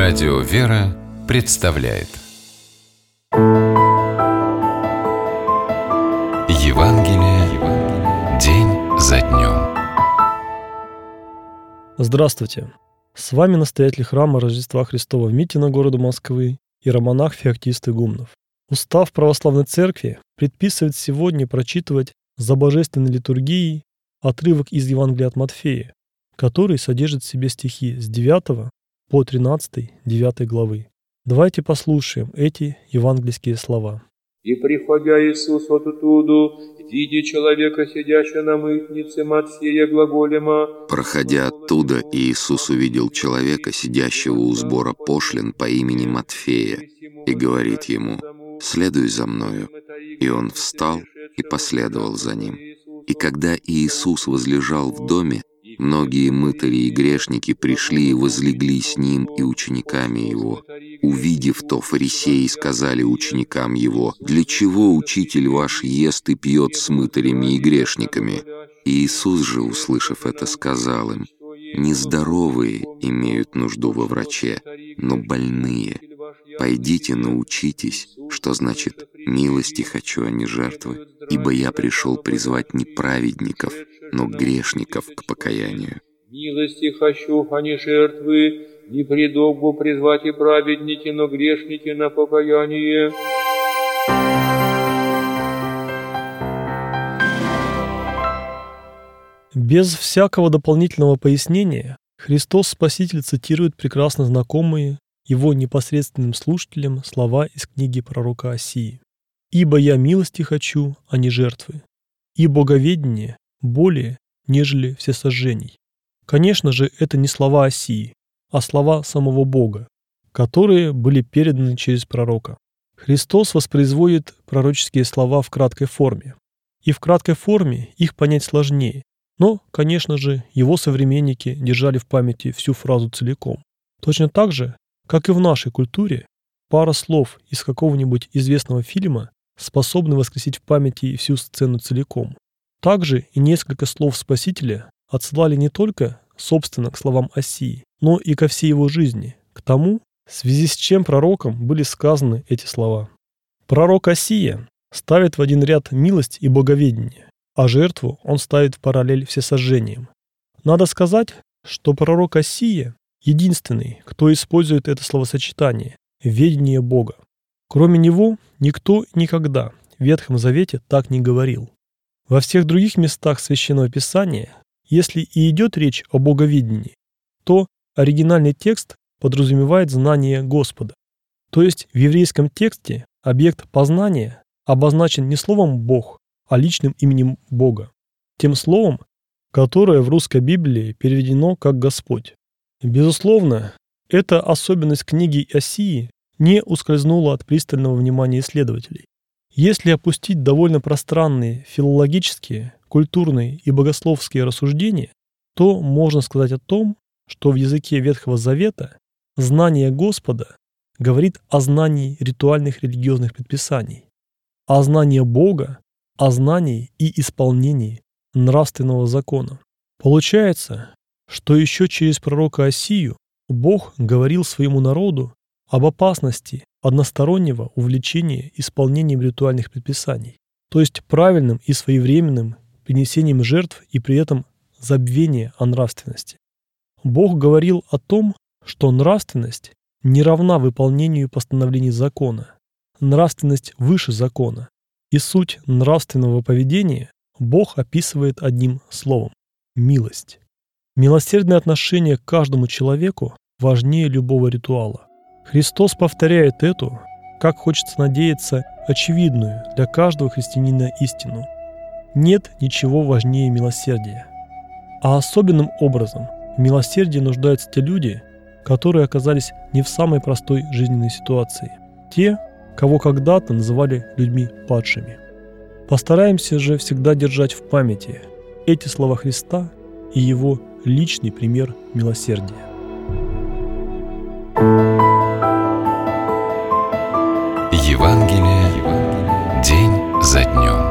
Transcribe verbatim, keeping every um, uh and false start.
Радио «Вера» представляет Евангелие день за днем. Здравствуйте! С вами настоятель храма Рождества Христова в Митино города Москвы, иеромонах Феоктист Игумнов. Устав Православной Церкви предписывает сегодня прочитывать за божественной литургией отрывок из Евангелия от Матфея, который содержит в себе стихи с девятого по тринадцатый девятой главы. Давайте послушаем эти евангельские слова. «И, приходя Иисус оттуду, видя человека, сидящего на мытнице, Матфея глаголема...» Проходя оттуда, Иисус увидел человека, сидящего у сбора пошлин по имени Матфея, и говорит ему: «Следуй за мною». И он встал и последовал за ним. И когда Иисус возлежал в доме, многие мытари и грешники пришли и возлегли с ним и учениками его. Увидев то, фарисеи сказали ученикам его: «Для чего учитель ваш ест и пьет с мытарями и грешниками?» И Иисус же, услышав это, сказал им: «Нездоровые имеют нужду во враче, но больные. Пойдите, научитесь, что значит милости хочу, а не жертвы, ибо я пришел призвать не праведников, но грешников к покаянию». «Милости хочу, а не жертвы, не предобу призвать и праведники, но грешники на покаяние». Без всякого дополнительного пояснения Христос Спаситель цитирует прекрасно знакомые его непосредственным слушателям слова из книги пророка Осии: «Ибо я милости хочу, а не жертвы, и боговедение более, нежели всесожжений». Конечно же, это не слова Осии, а слова самого Бога, которые были переданы через пророка. Христос воспроизводит пророческие слова в краткой форме. И в краткой форме их понять сложнее. Но, конечно же, его современники держали в памяти всю фразу целиком. Точно так же, как и в нашей культуре, пара слов из какого-нибудь известного фильма способны воскресить в памяти всю сцену целиком. Также и несколько слов Спасителя отсылали не только, собственно, к словам Осии, но и ко всей его жизни, к тому, в связи с чем пророком были сказаны эти слова. Пророк Осия ставит в один ряд милость и боговедение, а жертву он ставит в параллель всесожжениям. Надо сказать, что пророк Осия единственный, кто использует это словосочетание «ведение Бога». Кроме него никто никогда в Ветхом Завете так не говорил. Во всех других местах Священного Писания, если и идет речь о боговедении, то оригинальный текст подразумевает знание Господа. То есть в еврейском тексте объект познания обозначен не словом «Бог», а личным именем Бога, тем словом, которое в русской Библии переведено как «Господь». Безусловно, эта особенность книги Осии не ускользнула от пристального внимания исследователей. Если опустить довольно пространные филологические, культурные и богословские рассуждения, то можно сказать о том, что в языке Ветхого Завета знание Господа говорит о знании ритуальных религиозных предписаний, а знание Бога – о знании и исполнении нравственного закона. Получается, что еще через пророка Осию Бог говорил своему народу об опасности одностороннего увлечения исполнением ритуальных предписаний, то есть правильным и своевременным принесением жертв и при этом забвения о нравственности. Бог говорил о том, что нравственность не равна выполнению постановлений закона, нравственность выше закона, и суть нравственного поведения Бог описывает одним словом – милость. Милосердное отношение к каждому человеку важнее любого ритуала. Христос повторяет эту, как хочется надеяться, очевидную для каждого христианина истину. Нет ничего важнее милосердия. А особенным образом в милосердии нуждаются те люди, которые оказались не в самой простой жизненной ситуации. Те, кого когда-то называли людьми падшими. Постараемся же всегда держать в памяти эти слова Христа и его личный пример милосердия. Евангелие день за днем.